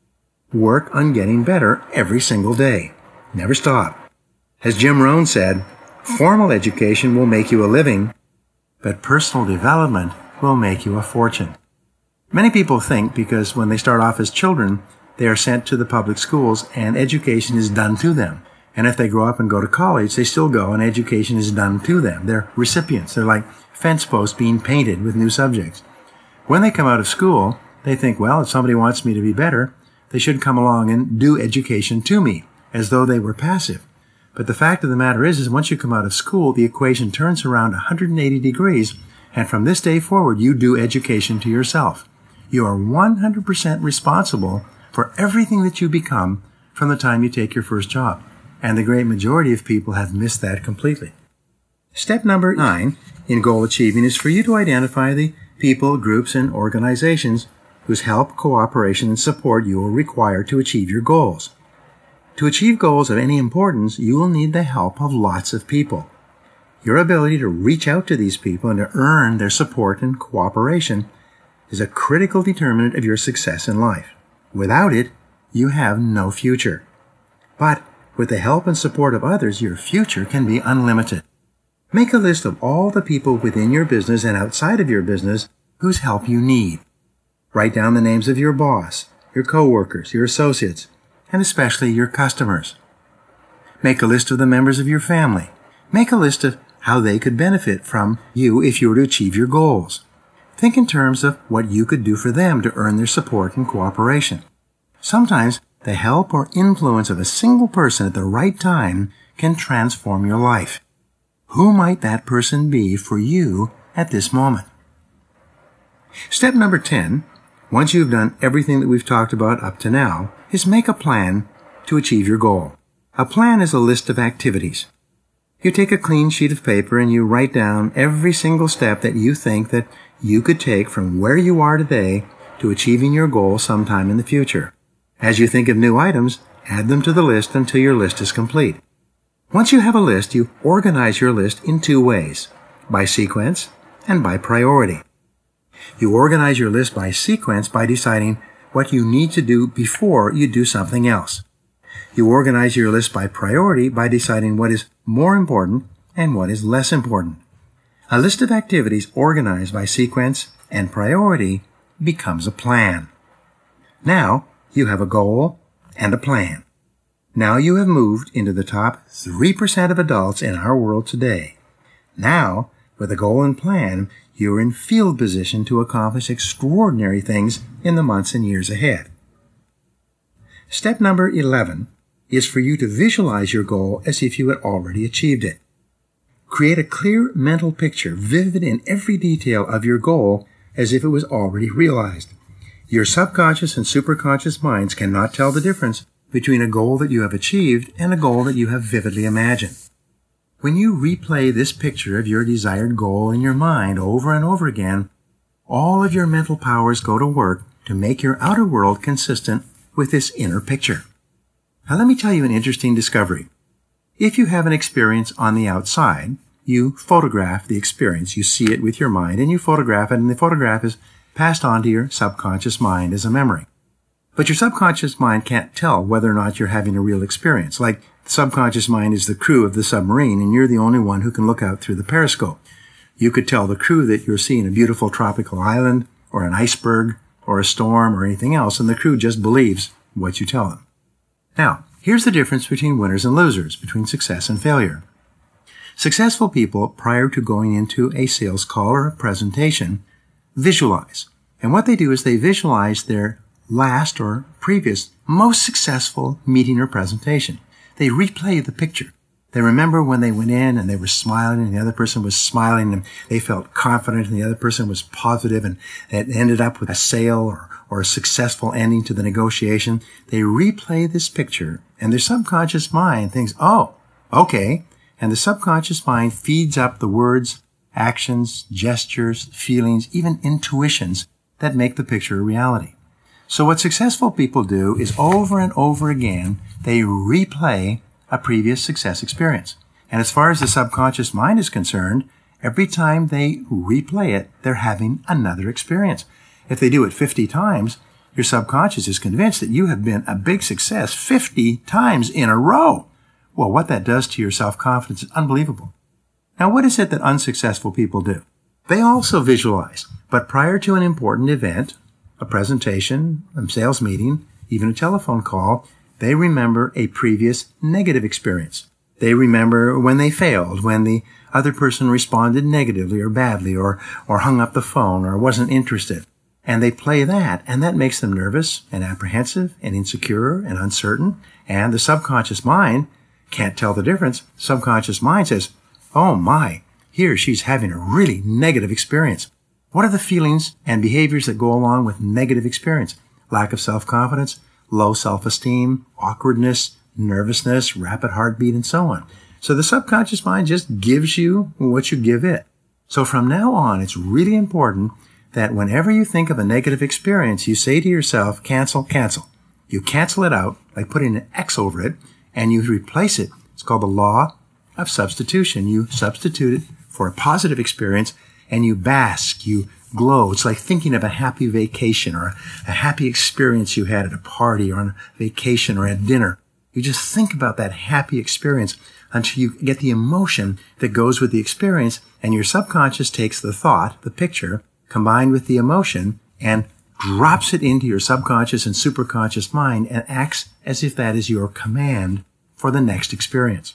work on getting better every single day. Never stop. As Jim Rohn said, formal education will make you a living, but personal development will make you a fortune. Many people think because when they start off as children, they are sent to the public schools and education is done to them. And if they grow up and go to college, they still go and education is done to them. They're recipients. They're like fence posts being painted with new subjects. When they come out of school, they think, well, if somebody wants me to be better, they should come along and do education to me, as though they were passive. But the fact of the matter is, is once you come out of school, the equation turns around one hundred eighty degrees, and from this day forward, you do education to yourself. You are one hundred percent responsible for everything that you become from the time you take your first job. And the great majority of people have missed that completely. Step number nine in goal achieving is for you to identify the people, groups, and organizations whose help, cooperation, and support you will require to achieve your goals. To achieve goals of any importance, you will need the help of lots of people. Your ability to reach out to these people and to earn their support and cooperation is a critical determinant of your success in life. Without it, you have no future. But with the help and support of others, your future can be unlimited. Make a list of all the people within your business and outside of your business whose help you need. Write down the names of your boss, your coworkers, your associates, and especially your customers. Make a list of the members of your family. Make a list of how they could benefit from you if you were to achieve your goals. Think in terms of what you could do for them to earn their support and cooperation. Sometimes the help or influence of a single person at the right time can transform your life. Who might that person be for you at this moment? Step number ten, once you've done everything that we've talked about up to now, is make a plan to achieve your goal. A plan is a list of activities. You take a clean sheet of paper and you write down every single step that you think that you could take from where you are today to achieving your goal sometime in the future. As you think of new items, add them to the list until your list is complete. Once you have a list, you organize your list in two ways, by sequence and by priority. You organize your list by sequence by deciding what you need to do before you do something else. You organize your list by priority by deciding what is more important and what is less important. A list of activities organized by sequence and priority becomes a plan. Now, you have a goal and a plan. Now you have moved into the top three percent of adults in our world today. Now, with a goal and plan, you're in field position to accomplish extraordinary things in the months and years ahead. Step number eleven is for you to visualize your goal as if you had already achieved it. Create a clear mental picture, vivid in every detail of your goal as if it was already realized. Your subconscious and superconscious minds cannot tell the difference between a goal that you have achieved and a goal that you have vividly imagined. When you replay this picture of your desired goal in your mind over and over again, all of your mental powers go to work to make your outer world consistent with this inner picture. Now let me tell you an interesting discovery. If you have an experience on the outside, you photograph the experience. You see it with your mind and you photograph it, and the photograph is passed on to your subconscious mind as a memory. But your subconscious mind can't tell whether or not you're having a real experience. Like the subconscious mind is the crew of the submarine, and you're the only one who can look out through the periscope. You could tell the crew that you're seeing a beautiful tropical island or an iceberg or a storm or anything else, and the crew just believes what you tell them. Now, here's the difference between winners and losers, between success and failure. Successful people, prior to going into a sales call or a presentation, visualize. And what they do is they visualize their last or previous most successful meeting or presentation. They replay the picture. They remember when they went in and they were smiling and the other person was smiling and they felt confident and the other person was positive and it ended up with a sale or, or a successful ending to the negotiation. They replay this picture and their subconscious mind thinks, oh, okay. And the subconscious mind feeds up the words, actions, gestures, feelings, even intuitions that make the picture a reality. So what successful people do is over and over again, they replay a previous success experience. And as far as the subconscious mind is concerned, every time they replay it, they're having another experience. If they do it fifty times, Your subconscious is convinced that you have been a big success fifty times in a row. Well, what that does to your self-confidence is unbelievable. Now, what is it that unsuccessful people do? They also visualize, but prior to an important event, a presentation, a sales meeting, even a telephone call, they remember a previous negative experience. They remember when they failed, when the other person responded negatively or badly, or, or hung up the phone, or wasn't interested. And they play that, and that makes them nervous and apprehensive and insecure and uncertain. And the subconscious mind can't tell the difference. Subconscious mind says, oh my, here she's having a really negative experience. What are the feelings and behaviors that go along with negative experience? Lack of self-confidence, low self-esteem, awkwardness, nervousness, rapid heartbeat, and so on. So the subconscious mind just gives you what you give it. So from now on, it's really important that whenever you think of a negative experience, you say to yourself, cancel, cancel. You cancel it out by putting an X over it, and you replace it. It's called the law of substitution. You substitute it for a positive experience, and you bask, you glow. It's like thinking of a happy vacation or a happy experience you had at a party or on a vacation or at dinner. You just think about that happy experience until you get the emotion that goes with the experience, and your subconscious takes the thought, the picture, combined with the emotion, and drops it into your subconscious and superconscious mind and acts as if that is your command for the next experience.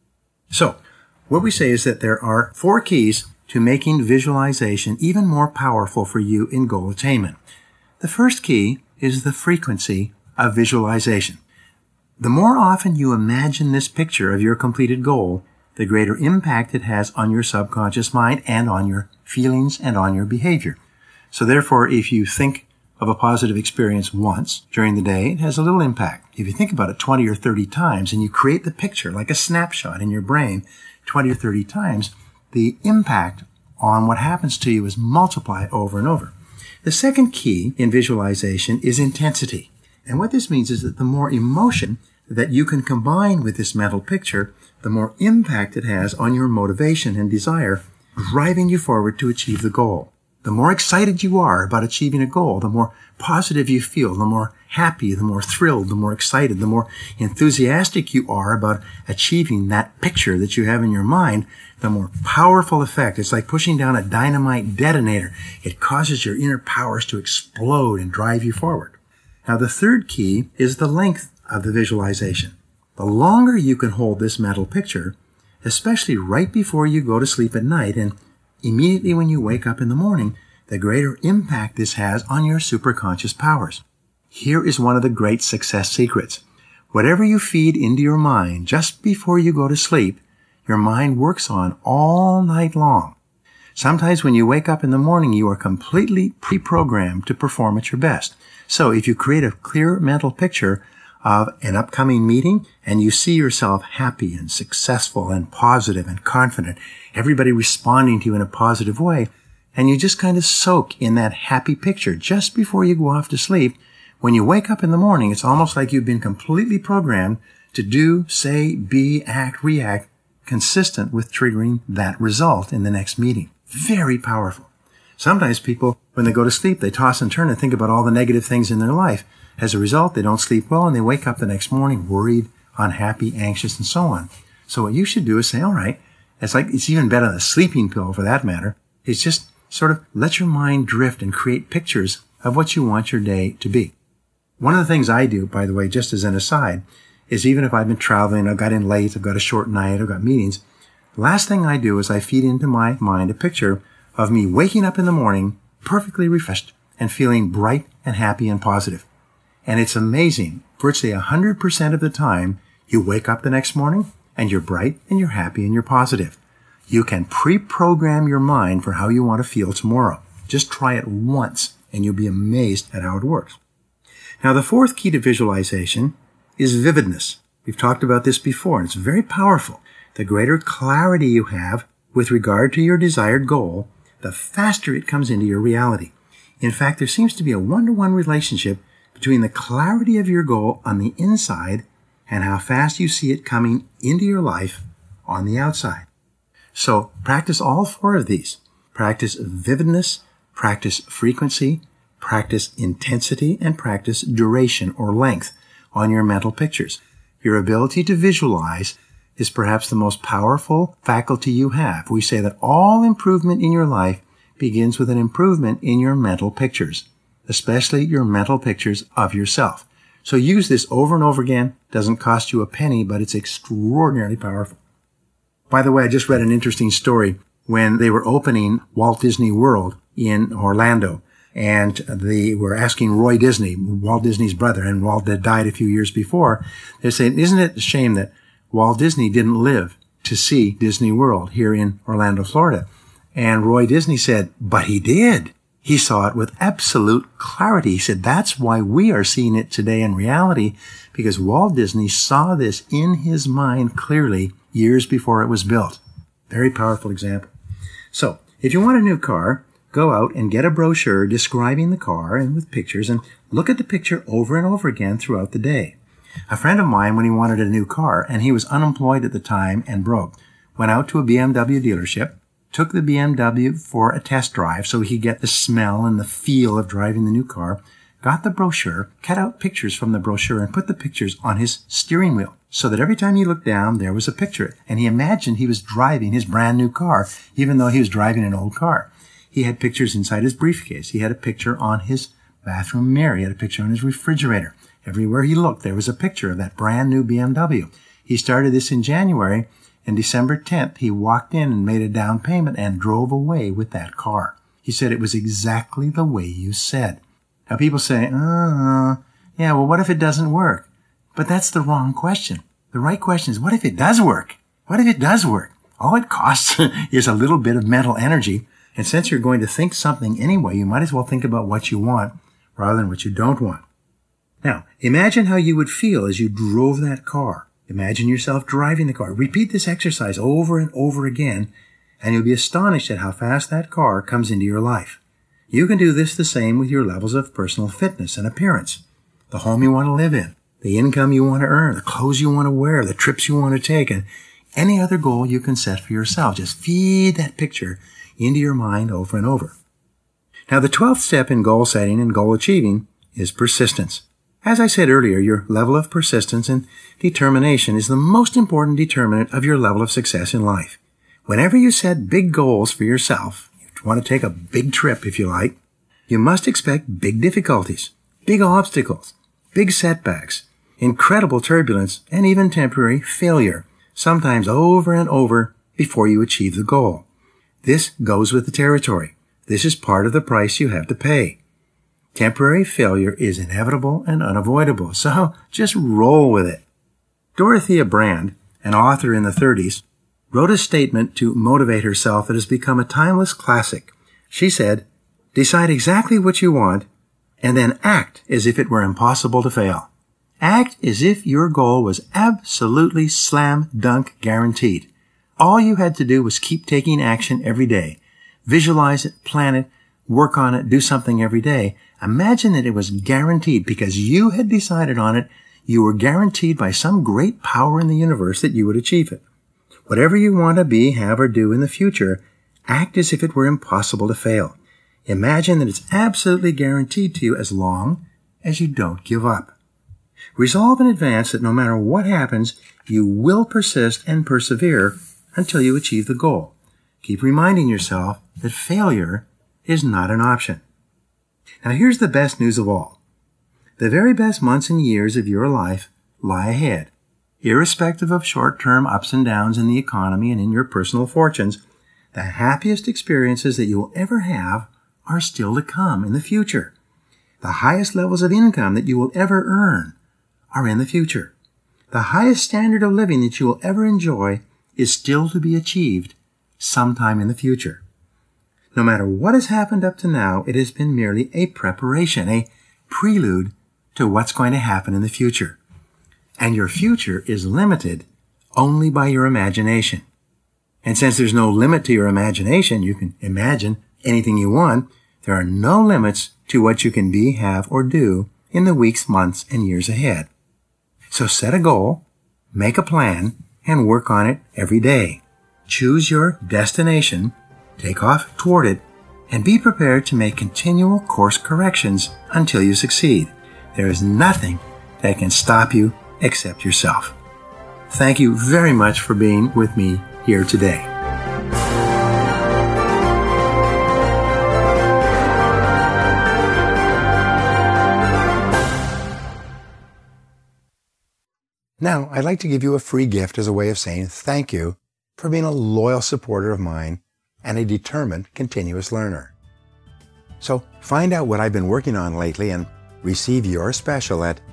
So, what we say is that there are four keys to making visualization even more powerful for you in goal attainment. The first key is the frequency of visualization. The more often you imagine this picture of your completed goal, the greater impact it has on your subconscious mind and on your feelings and on your behavior. So therefore, if you think of a positive experience once during the day, it has a little impact. If you think about it twenty or thirty times and you create the picture like a snapshot in your brain twenty or thirty times, the impact on what happens to you is multiplied over and over. The second key in visualization is intensity. And what this means is that the more emotion that you can combine with this mental picture, the more impact it has on your motivation and desire, driving you forward to achieve the goal. The more excited you are about achieving a goal, the more positive you feel, the more happy, the more thrilled, the more excited, the more enthusiastic you are about achieving that picture that you have in your mind, the more powerful effect. It's like pushing down a dynamite detonator. It causes your inner powers to explode and drive you forward. Now, the third key is the length of the visualization. The longer you can hold this mental picture, especially right before you go to sleep at night and immediately when you wake up in the morning, the greater impact this has on your superconscious powers. Here is one of the great success secrets. Whatever you feed into your mind just before you go to sleep, your mind works on all night long. Sometimes when you wake up in the morning, you are completely pre-programmed to perform at your best. So if you create a clear mental picture of an upcoming meeting and you see yourself happy and successful and positive and confident, everybody responding to you in a positive way, and you just kind of soak in that happy picture just before you go off to sleep, when you wake up in the morning, it's almost like you've been completely programmed to do, say, be, act, react, consistent with triggering that result in the next meeting. Very powerful. Sometimes people, when they go to sleep, they toss and turn and think about all the negative things in their life. As a result, they don't sleep well and they wake up the next morning worried, unhappy, anxious, and so on. So what you should do is say, all right, it's like, it's even better than a sleeping pill for that matter. It's just sort of let your mind drift and create pictures of what you want your day to be. One of the things I do, by the way, just as an aside, is even if I've been traveling, I've got in late, I've got a short night, I've got meetings, the last thing I do is I feed into my mind a picture of me waking up in the morning perfectly refreshed and feeling bright and happy and positive. And it's amazing. Virtually one hundred percent of the time, you wake up the next morning and you're bright and you're happy and you're positive. You can pre-program your mind for how you want to feel tomorrow. Just try it once and you'll be amazed at how it works. Now, the fourth key to visualization is vividness. We've talked about this before, and it's very powerful. The greater clarity you have with regard to your desired goal, the faster it comes into your reality. In fact, there seems to be a one-to-one relationship between the clarity of your goal on the inside and how fast you see it coming into your life on the outside. So practice all four of these. Practice vividness, practice frequency, Practice intensity and practice duration or length on your mental pictures. Your ability to visualize is perhaps the most powerful faculty you have. We say that all improvement in your life begins with an improvement in your mental pictures, especially your mental pictures of yourself. So use this over and over again. Doesn't cost you a penny, but it's extraordinarily powerful. By the way, I just read an interesting story when they were opening Walt Disney World in Orlando. And they were asking Roy Disney, Walt Disney's brother, and Walt had died a few years before. They're saying, isn't it a shame that Walt Disney didn't live to see Disney World here in Orlando, Florida? And Roy Disney said, but he did. He saw it with absolute clarity. He said, that's why we are seeing it today in reality, because Walt Disney saw this in his mind clearly years before it was built. Very powerful example. So, if you want a new car, go out and get a brochure describing the car and with pictures and look at the picture over and over again throughout the day. A friend of mine, when he wanted a new car, and he was unemployed at the time and broke, went out to a B M W dealership, took the B M W for a test drive so he could get the smell and the feel of driving the new car, got the brochure, cut out pictures from the brochure, and put the pictures on his steering wheel so that every time he looked down, there was a picture. And he imagined he was driving his brand new car, even though he was driving an old car. He had pictures inside his briefcase. He had a picture on his bathroom mirror. He had a picture on his refrigerator. Everywhere he looked, there was a picture of that brand new B M W. He started this in January, and December tenth, he walked in and made a down payment and drove away with that car. He said it was exactly the way you said. Now people say, uh, yeah, well, what if it doesn't work? But that's the wrong question. The right question is, what if it does work? What if it does work? All it costs is a little bit of mental energy. And since you're going to think something anyway, you might as well think about what you want rather than what you don't want. Now, imagine how you would feel as you drove that car. Imagine yourself driving the car. Repeat this exercise over and over again, and you'll be astonished at how fast that car comes into your life. You can do this the same with your levels of personal fitness and appearance. The home you want to live in, the income you want to earn, the clothes you want to wear, the trips you want to take, and any other goal you can set for yourself. Just feed that picture into your mind over and over. Now, the twelfth step in goal setting and goal achieving is persistence. As I said earlier, your level of persistence and determination is the most important determinant of your level of success in life. Whenever you set big goals for yourself, you want to take a big trip if you like, you must expect big difficulties, big obstacles, big setbacks, incredible turbulence, and even temporary failure, sometimes over and over before you achieve the goal. This goes with the territory. This is part of the price you have to pay. Temporary failure is inevitable and unavoidable, so just roll with it. Dorothea Brande, an author in the thirties, wrote a statement to motivate herself that has become a timeless classic. She said, decide exactly what you want and then act as if it were impossible to fail. Act as if your goal was absolutely slam dunk guaranteed. All you had to do was keep taking action every day. Visualize it, plan it, work on it, do something every day. Imagine that it was guaranteed because you had decided on it. You were guaranteed by some great power in the universe that you would achieve it. Whatever you want to be, have, or do in the future, act as if it were impossible to fail. Imagine that it's absolutely guaranteed to you as long as you don't give up. Resolve in advance that no matter what happens, you will persist and persevere until you achieve the goal. Keep reminding yourself that failure is not an option. Now here's the best news of all. The very best months and years of your life lie ahead. Irrespective of short-term ups and downs in the economy and in your personal fortunes, the happiest experiences that you will ever have are still to come in the future. The highest levels of income that you will ever earn are in the future. The highest standard of living that you will ever enjoy is still to be achieved sometime in the future. No matter what has happened up to now, it has been merely a preparation, a prelude to what's going to happen in the future. And your future is limited only by your imagination. And since there's no limit to your imagination, you can imagine anything you want. There are no limits to what you can be, have, or do in the weeks, months, and years ahead. So set a goal, make a plan, and work on it every day. Choose your destination, take off toward it, and be prepared to make continual course corrections until you succeed. There is nothing that can stop you except yourself. Thank you very much for being with me here today. Now, I'd like to give you a free gift as a way of saying thank you for being a loyal supporter of mine and a determined continuous learner. So find out what I've been working on lately and receive your special at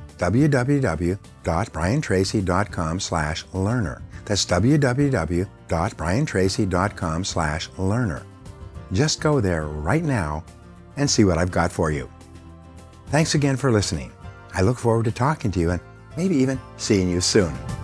www.briantracy.com slash learner. That's www.briantracy.com slash learner. Just go there right now and see what I've got for you. Thanks again for listening. I look forward to talking to you and maybe even seeing you soon.